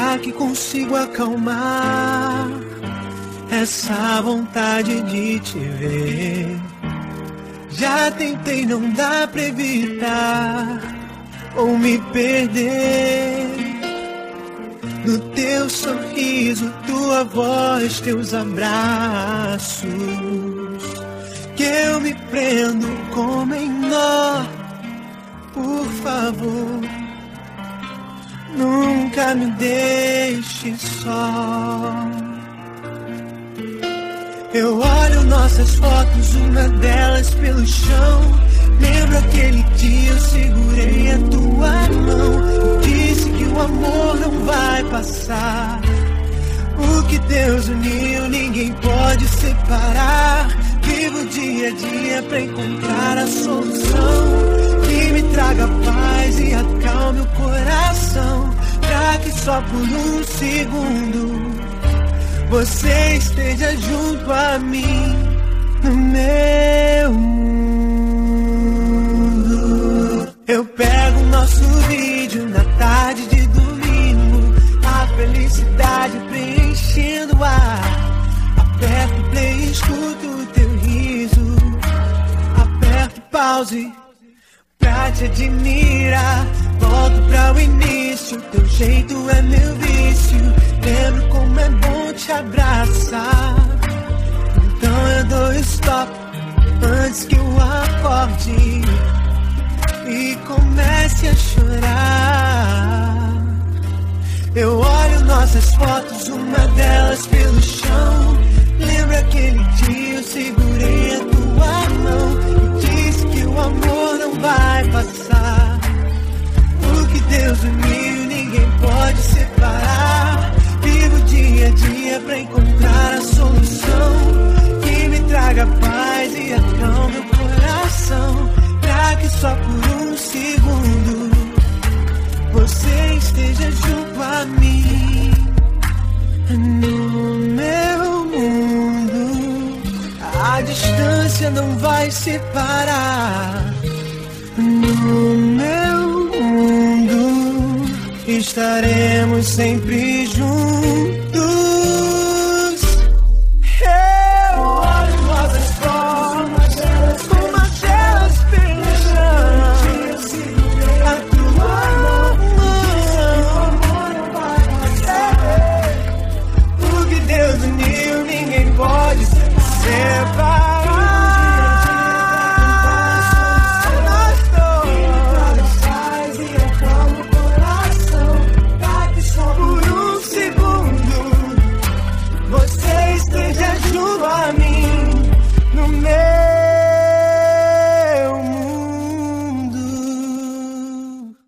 Será que consigo acalmar essa vontade de te ver? Já tentei, não dá pra evitar ou me perder. No teu sorriso, tua voz, teus abraços, que eu me prendo como em nó. Por favor, nunca me deixe só. Eu olho nossas fotos, uma delas pelo chão. Lembro aquele dia eu segurei a tua mão e disse que o amor não vai passar. O que Deus uniu ninguém pode separar. Vivo dia a dia pra encontrar a solução que me traga paz e acalme o coração, pra que só por um segundo você esteja junto a mim no meu mundo. Eu pego o nosso vídeo na tarde de domingo, a felicidade preenchendo o ar. Aperto o play e escuto o teu riso, aperto pause pra te admirar. Volto pra o início, teu jeito é meu vício. Lembro como é bom te abraçar. Então eu dou stop antes que eu acorde e comece a chorar. Eu olho nossas fotos, uma delas pelo chão. Lembro aquele dia eu segurei a tua mão e disse que o amor não vai passar. O que Deus uniu ninguém pode separar. Vivo dia a dia pra encontrar a solução que me traga paz e acalme o coração, pra que só por um segundo você esteja junto a mim no meu mundo. A distância não vai separar. No meu mundo estaremos sempre juntos. Eu olho nossas formas, uma delas pelo chão. A tua mão, o que Deus uniu ninguém pode separar.